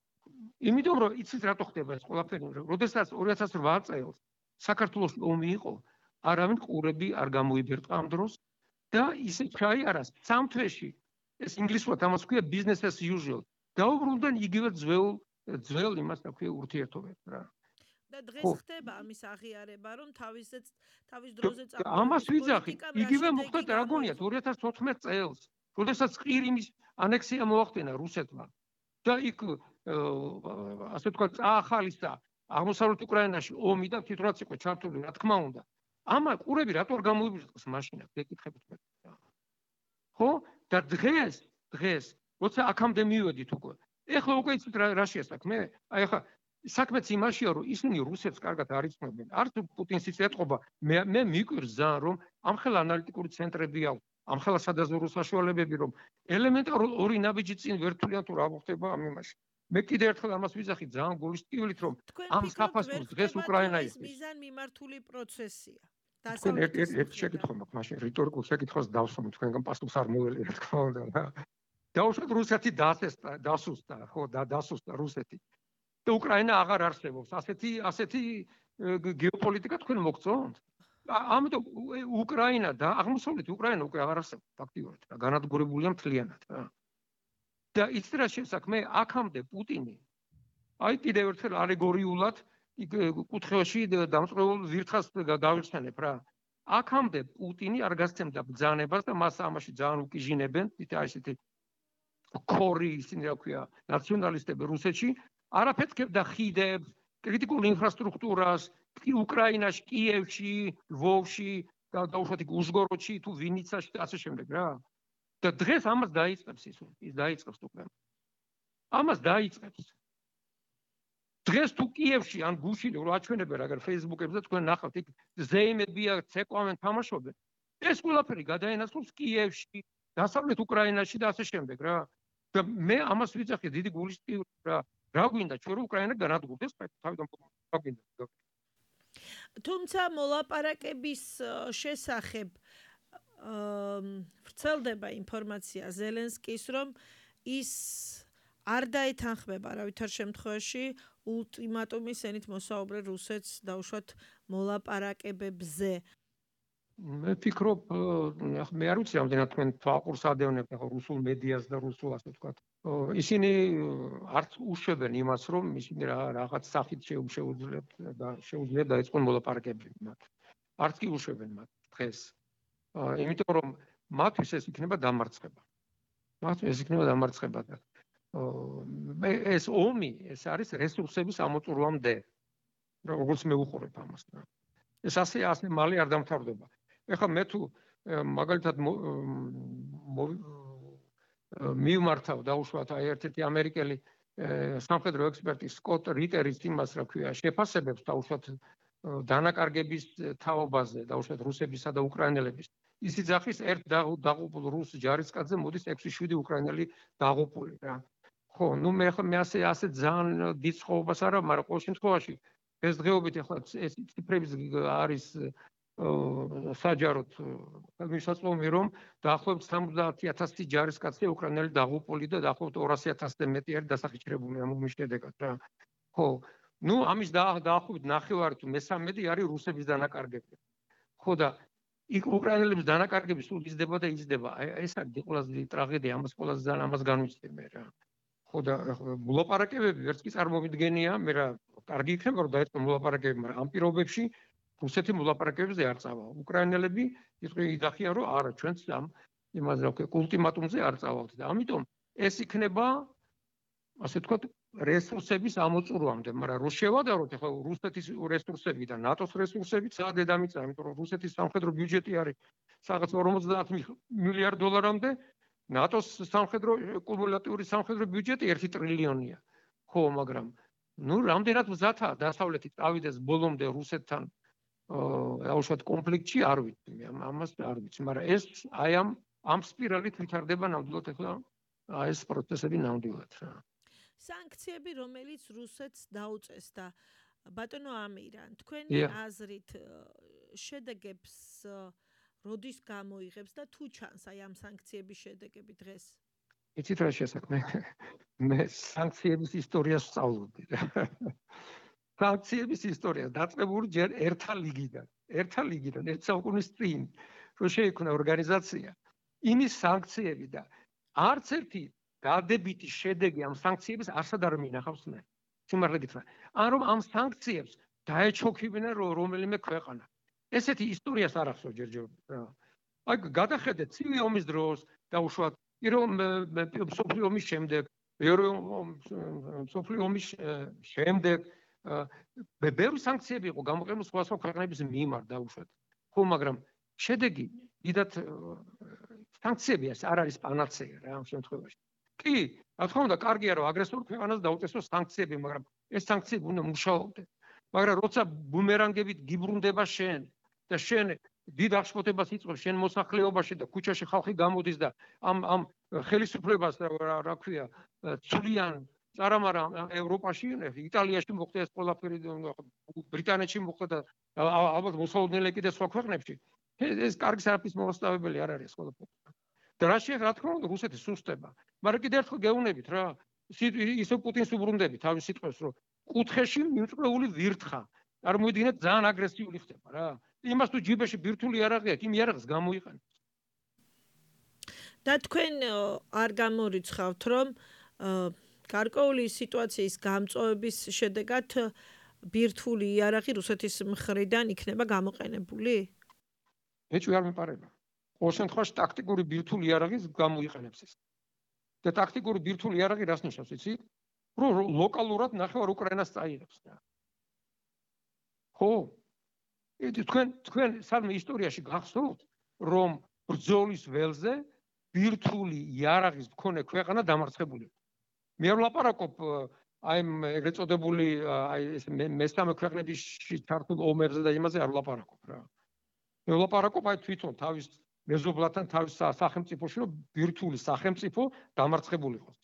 [SPEAKER 4] იმიტომ რომ იცით რატო ხდება ეს ყველაფერი, როდესაც ორი ათას რვა წელს საქართველოს ომი იყო, არავინ ყურები არ გამოიბერტყა ამ დროს და ისე ჩაიარა სამ თვეში ეს ინგლისურად ამას ქვია business as usual. დაუბრუნდნენ იგივე ძველ ძველ იმას და ქვია ურთიერთობებს რა.
[SPEAKER 2] და დღეს ხდება ამის აღიარება, რომ თავისეც თავის დროზე
[SPEAKER 4] წავა. ამას ვიძახი, იგივე მოხდა რა გონიათ ორი ათას თოთხმეტ წელს, როდესაც ყირიმის ანექსია მოახდინა რუსეთმა. და იქ ასე თქვა წაახალისა აღმოსავლეთ უკრაინაში ომი და თვითონაც იყო ჩართული, რა თქმა უნდა. ამა ყურები რატო არ გამოიბრძოლეს მაშინ აქ გეკითხებით მე. ხო? და დღეს, დღეს, როცა აქამდე მივედით უკვე. ეხლა უკვე იცით რა შეასაქმე? აი ახლა საქმეც იმაშია, რომ ისინი რუსეთს კარგად არ იცნობენ. არც პუტინს ის ეტყობა, მე მე მიკვირს ძალიან, რომ ამხელა ანალიტიკური ცენტრები აქვს, ამხელა სადაზვერვო საშუალებები, რომ ელემენტარულ ორი ნაბიჯი წინ ვერთულიან თუ რა მოხდება ამ იმაში. მე კიდე ერთხელ ამას ვიძახი ძალიან გულისტივლით, რომ ამ საფასურს დღეს უკრაინა ის
[SPEAKER 2] მიზან მიმართული პროცესია.
[SPEAKER 4] თქვენ ერთ შეკითხვა მაქვს, მაშინ რიტორიკულ შეკითხვას დავსვამ, თქვენგან პასუხს არ მოველი, რა თქმა უნდა. დაუშვათ რუსეთი დასესტა, დასუსტა, ხო, და დასუსტა რუსეთი. და უკრაინა აღარ არსებობს. ასეთი ასეთი გეოპოლიტიკა თქვენ მოგწონთ? ამიტომ უკრაინა და აღმოსავლეთი უკრაინა უკვე აღარ არსებობს ფაქტიურად. განადგურებულია მთლიანად რა. და იცით რა შესაქმე? აქამდე პუტინი აი კიდევ ერთხელ ალეგორიულად კუთხეში დამწყრებულ ვირთხას გავიხსენებ რა. აქამდე პუტინი არ გასცემდა ბრძანებას და მას ამაში ძალიან უკიჟინებენ, ისეთი ქორი ისინი რა ქვია, ნაციონალისტები რუსეთში არაფერს ქებდა ხიდებს, კრიტიკულ ინფრასტრუქტურას, უკრაინაში, კიევში, ლვოვში, და დაუშვათ იქ უჟგოროდში თუ ვინიცაში და ასე შემდეგ რა. და დღეს ამას დაიწყებს ის, ის დაიწყებს უკვე. ამას დაიწყებს. დღეს თუ კიევში ან გუშინი რო აჩვენებენ აგერ Facebook-ებზე თქვენ ნახავთ იქ ზეიმებია, ცეკვავენ, თამაშობენ. ეს ყველაფერი გადაენაცვლოს კიევში, დასავლეთ უკრაინაში და ასე შემდეგ რა. და მე ამას ვიძახი დიდი გულისტივრით რა. რა გვინდა ჩვენ უკრაინა განადგურდეს თავიდან რა გვინდა
[SPEAKER 2] თუმცა მოლაპარაკების შესახებ ვრცელდება ინფორმაცია ზელენსკის, რომ ის არ დაეთანხმება არავითარ შემთხვევაში ულტიმატუმის ენით მოსაუბრე რუსეთს დაუშვათ მოლაპარაკებებზე.
[SPEAKER 4] მე ვფიქრობ, მე არ ვიცი რამდენად თქვენ თვალყურს ადევნებთ ახლა რუსულ მედიას და რუსულ ასე ვთქვათ. ისინი არც უშვებენ იმას, რომ ისინი რაღაც სახით შეუძლებთ და შეუძლიათ დაიწყონ მოლაპარაკებები მათ. არც კი უშვებენ მათ დღეს. იმიტომ რომ მათთვის ეს იქნება დამარცხება. მათთვის ეს იქნება დამარცხება და ეს ომი, ეს არის რესურსების ამოწურვამდე. როგორც მე უყურებ ამას. ეს ასე ასე მალე არ დამთავრდება. ეხლა მე თუ მაგალითად მივმართავ დაუშვათ აი ერთ-ერთი ამერიკელი სამხედრო ექსპერტი სკოტ რიტერის იმას რა ქვია შეფასებებს დაუშვათ დანაკარგების თაობაზე დაუშვათ რუსებისა და უკრაინელების ის იძახის ერთ დაღუპულ რუს ჯარისკაცზე მოდის ექვსი შვიდი უკრაინელი დაღუპული რა ხო ნუ მე ხა მე ასე ასე ძალიან დიდ ცხოვრებას არა მაგრამ ყოველ შემთხვევაში ეს დღეობით ეხლა ეს ციფრების არის საჯაროდ მისაწვდომი რომ დაახლოებით სამოცდაათი ათასი ჯარისკაცი უკრაინელი დაღუპული და დაახლოებით ორასი ათასზე მეტი არის დასახიჩრებული ამ ომის შედეგად რა ხო ნუ ამის დაახლოებით ნახევარი თუ მესამედი არის რუსების დანაკარგები ხო და იქ უკრაინელების დანაკარგები სულ იზრდება და იზრდება ეს არის ყველაზე დიდი ტრაგედია ამას ყველაზე ძალიან ამას განვიცდი მე რა ხო და მოლაპარაკებები ვერც კი წარმომიდგენია მე რა კარგი იქნება რომ დაიწყო მოლაპარაკებები მაგრამ ამ პირობებში რუსეთი მოლაპარაკებებზე არ წავა. უკრაინელები იძახიან რომ არა ჩვენც ამ იმაზე რა ქვია ულტიმატუმზე არ წავალთ და ამიტომ ეს იქნება ასე ვთქვათ რესურსების ამოწურვამდე, მაგრამ რო შევადაროთ ახლა რუსეთის რესურსები და ნატოს რესურსები ცალ დედამიწა, იმიტომ რომ რუსეთის სამხედრო ბიუჯეტი არის რაღაც ორმოცდაათ მილიარდ დოლარამდე, ნატოს სამხედრო კუმულატიური სამხედრო ბიუჯეტი ერთი ტრილიონია. ხო, მაგრამ ნუ რამდენად მზათაა დასავლეთი წავიდეს ბოლომდე რუსეთთან აუშვათ კონფლიქტში არ ვიცი მე ამას არ ვიცი მაგრამ ეს აი ამ ამ სპირალით ვითარდება ნამდვილად ახლა აი ეს პროცესები ნამდვილად რა
[SPEAKER 2] სანქციები რომელიც რუსეთს დაუწეს და ბატონო ამირან თქვენი აზრით შედეგებს როდის გამოიღებს და თუ ჩანს აი ამ სანქციების შედეგები დღეს
[SPEAKER 4] იცით რა შესაქმე მე სანქციების ისტორიას ვსწავლობდი სანქციების ისტორია დაწყებული ჯერ ერთა ლიგიდან, ერთა ლიგიდან, ერთ საუკუნის წინ, რომ შეიქმნა ორგანიზაცია, იმის სანქციები და არც ერთი დადებითი შედეგი ამ სანქციების არსად არ მინახავს მე. სიმართლე გითხრა. ან რომ ამ სანქციებს დაეჩოქებინა რომელიმე ქვეყანა. ესეთი ისტორიას არ ახსოვს ჯერჯერობით რა. აი გადახედეთ ცივი ომის დროს და უშუალოდ მსოფლიო ომის შემდეგ, მსოფლიო ომის შემდეგ ბევრი სანქციები იყო გამოყენებული სხვა სხვა ქვეყნების მიმართ დაუშვათ. ხო, მაგრამ შედეგი დიდად სანქციები არ არის პანაცეა რა ამ შემთხვევაში. კი, რა თქმა უნდა, კარგია რომ აგრესორ ქვეყანას დაუწესოს სანქციები, მაგრამ ეს სანქციები უნდა მუშაობდეს. მაგრამ როცა ბუმერანგებით გიბრუნდება შენ და შენ დიდ აღშფოთებას იწვევს შენ მოსახლეობაში და ქუჩაში ხალხი გამოდის და ამ ამ ხელისუფლებას რა ქვია, ცვლიან წარამარა ევროპაში, იტალიაში მოხდა ეს ყველაფერი, ბრიტანეთში მოხდა და ალბათ მოსალოდნელი კიდე სხვა ქვეყნებში. ეს კარგი სარაფის მოსწავლებელი არ არის ყველაფერი. და რა შეიძლება, რა თქმა უნდა, რუსეთი სუსტება. მაგრამ კიდევ ერთხელ გეუბნებით რა, ისე პუტინს უბრუნდები თავის სიტყვებს, რომ კუთხეში მიწვეული ვირთხა. არ მოიდგინეთ ძალიან აგრესიული ხდება რა. იმას თუ ჯიბეში ბირთვული იარაღი აქვს, იმ იარაღს გამოიყენებს.
[SPEAKER 2] და თქვენ არ გამორიცხავთ, რომ გარკვეული სიტუაციის გამწვევების შედეგად ბირთვული იარაღი რუსეთის მხრიდან იქნება გამოყენებული?
[SPEAKER 4] ეჭვი არ მეპარება. ყოველ შემთხვევაში ტაქტიკური ბირთვული იარაღის გამოიყენებს ეს. და ტაქტიკური ბირთვული იარაღი რას ნიშნავს, იცი? რომ ლოკალურად ნახევარ უკრაინას წაიღებს რა. ხო? იცი თქვენ თქვენ სამი ისტორიაში გახსოვთ, რომ ბრძოლის ველზე ბირთვული იარაღის მქონე ქვეყანა დამარცხებული. მე ვლაპარაკობ აი ეგრეთ წოდებული აი ეს მესამე ქვეყნების ჩართულ ომებზე და იმაზე არ ვლაპარაკობ რა. მე ვლაპარაკობ აი თვითონ თავის მეზობლათან თავის სახელმწიფოში რომ ბირთვული სახელმწიფო დამარცხებული იყოს.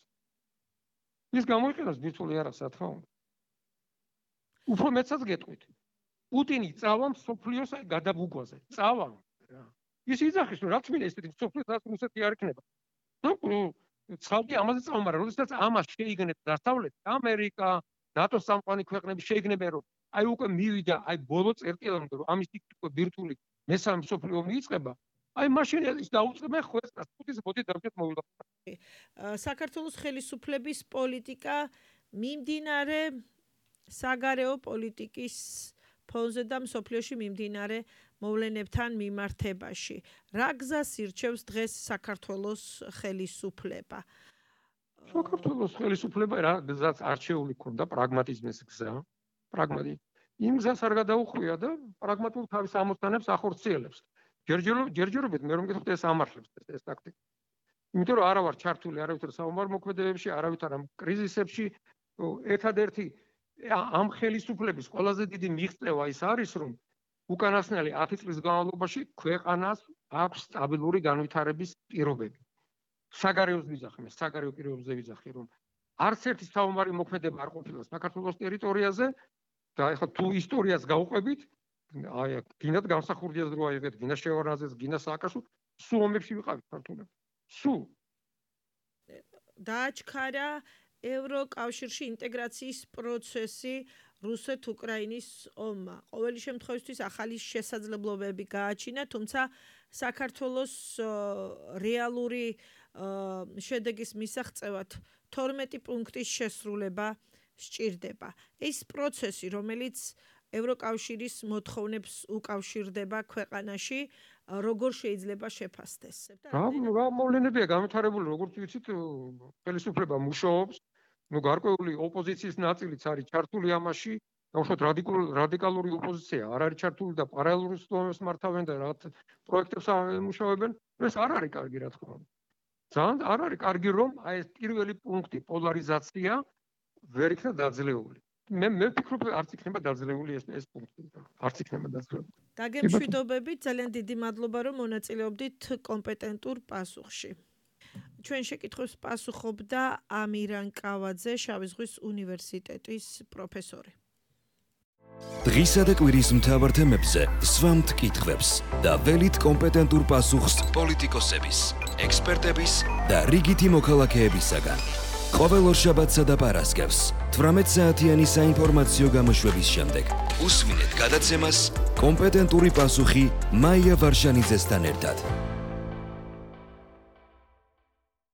[SPEAKER 4] ის გამოიყენოს ბირთვული იარაღს რა თქმა უნდა. უფრო მეცაც გეტყვით. პუტინი წავა მსოფლიოს გადაბუგვაზე. წავა. ის იძახის, რომ რაც მინდა ესეთი მსოფლიოს რუსეთი არ იქნება. ნუ ცალკე ამაზე წავა, მაგრამ როდესაც ამას შეიგნეთ დასავლეთი, ამერიკა, ნატოს წამყვანი ქვეყნები შეიგნებენ, რომ აი უკვე მივიდა, აი ბოლო წერტილამდე, რომ ამის თითქოს ბირთვული მესამე მსოფლიო ომი იწყება. აი მაშინ ის დაუწყებენ ხვესას, პუტინს მოდი დავჭერთ მოვილახოთ.
[SPEAKER 2] საქართველოს ხელისუფლების პოლიტიკა მიმდინარე საგარეო პოლიტიკის ფონზე და მსოფლიოში მიმდინარე მოვლენებთან მიმართებაში. რა გზას ირჩევს დღეს საქართველოს ხელისუფლება?
[SPEAKER 4] საქართველოს ხელისუფლება რა გზას არჩეული ქონდა პრაგმატიზმის გზა, პრაგმატი. იმ გზას არ გადაუხვია და პრაგმატულ თავის ამოცანებს ახორციელებს. ჯერჯერობით მე რომ გითხოთ ეს ამართლებს ეს ტაქტიკა. იმიტომ რომ არა ვარ ჩართული არავითარ საომარ მოქმედებებში, არავითარ ამ კრიზისებში, ერთადერთი ამ ხელისუფლების ყველაზე დიდი მიღწევა ის არის, რომ უკანასკნელი ათი წლის განმავლობაში ქვეყანას აქვს სტაბილური განვითარების პირობები. საგარეოს ვიძახი, საგარეო პირობებზე ვიძახი, რომ არც ერთი საომარი მოქმედება არ ყოფილა საქართველოს ტერიტორიაზე და ეხლა თუ ისტორიას გავუყვებით, აი გინდათ გამსახურდიას დრო აიღეთ, გინდა შევარნაძეს, გინდა სააკაშვილს, სულ ომებში ვიყავით ქართულები. სულ
[SPEAKER 2] დააჩქარა ევროკავშირში ინტეგრაციის პროცესი რუსეთ-უკრაინის ომმა. ყოველი შემთხვევისთვის ახალი შესაძლებლობები გააჩინა, თუმცა საქართველოს რეალური შედეგის მისაღწევად თორმეტი პუნქტის შესრულება სჭირდება. ეს პროცესი, რომელიც ევროკავშირის მოთხოვნებს უკავშირდება ქვეყანაში, როგორ შეიძლება შეფასდეს?
[SPEAKER 4] რა მოვლენებია განვითარებული, როგორც ვიცით, ხელისუფლება მუშაობს, ნუ გარკვეული ოპოზიციის ნაწილიც არის ჩართული ამაში, დაუშვათ რადიკალური ოპოზიცია არ არის ჩართული და პარალელურ სიტუაციას მართავენ და რა პროექტებს ამუშავებენ, ეს არ არის კარგი, რა თქმა უნდა. ძალიან არ არის კარგი, რომ აი ეს პირველი პუნქტი პოლარიზაცია ვერ იქნა დაძლეული. მე მე ვფიქრობ, არც იქნება დაძლეული ეს ეს პუნქტი. არც იქნება დაძლეული.
[SPEAKER 2] დაგემშვიდობებით, ძალიან დიდი მადლობა, რომ მონაწილეობდით კომპეტენტურ პასუხში. ჩვენ შეკითხვებს პასუხობდა ამირან კავაძე, შავი ზღვის უნივერსიტეტის პროფესორი.
[SPEAKER 1] დღისა და კვირის მთავარ თემებზე სვამთ კითხვებს და ველით კომპეტენტურ პასუხს პოლიტიკოსების, ექსპერტების და რიგითი მოქალაქეებისაგან. ყოველ ორშაბათსა და პარასკევს თვრამეტ საათიანი საინფორმაციო გამოშვების შემდეგ უსმინეთ გადაცემას კომპეტენტური პასუხი მაია ვარშანიძესთან ერთად.